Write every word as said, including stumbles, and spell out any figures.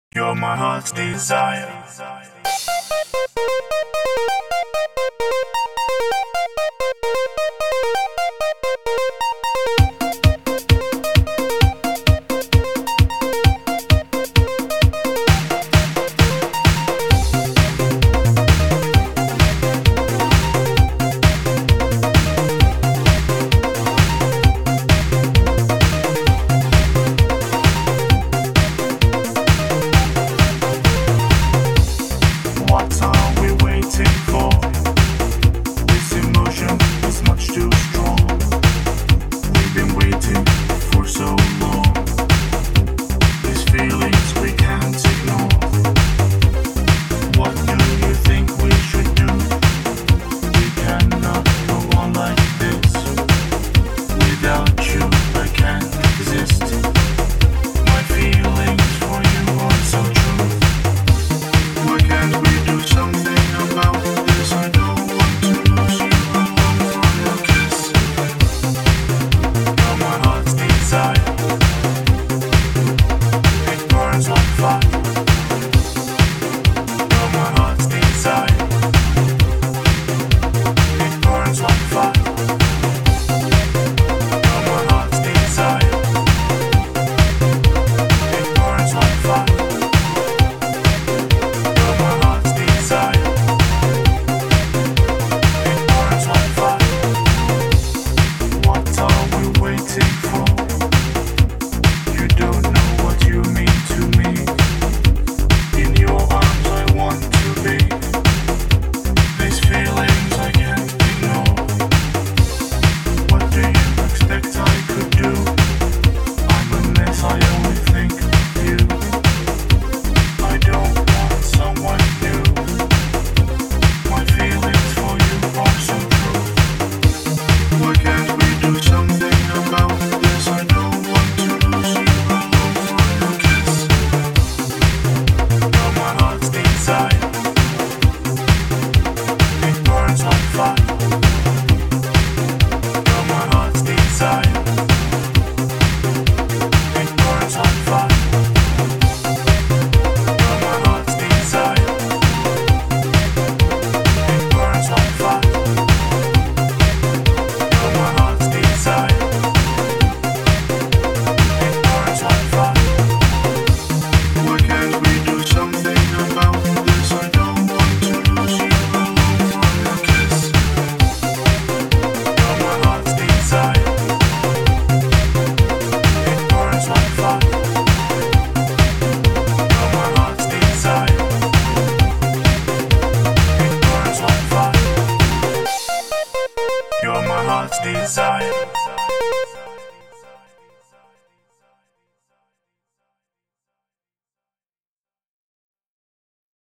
You're my heart's desire. What are we waiting for? This emotion is much too strong. We've been waiting for so long. These feelings we can't ignore. What do you think we should do? We cannot go on like this. Without you I can't exist. My feelings for you are so true. Why can't we do something about this? I don't want to lose you. I long for your kiss. You're my heart's desire. It burns like fire. You're my heart's desire. It burns like fire. You're my heart's desire. It burns like fire. You're my heart's desire. It burns like fire. What are we waiting for? You don't know what you mean to me. In your arms I want to be. These feelings I can't ignore. What do you expect I could do? I'm a mess, I only think of you. I don't want someone new. My feelings for you are so true. Why can't we do something about this? I don't want to lose you. I long for your kiss. You're my heart's desire. It burns like fire. You're my heart's desire. It burns like fire. You're my heart's desire. It burns like fire. You're my heart's desire. It burns like fire. Why can't we do something about this? I don't want to lose you. I long for your kiss. You're my heart's desire. It burns like fire. You're my heart's desire. It burns like fire. You're my heart's desire.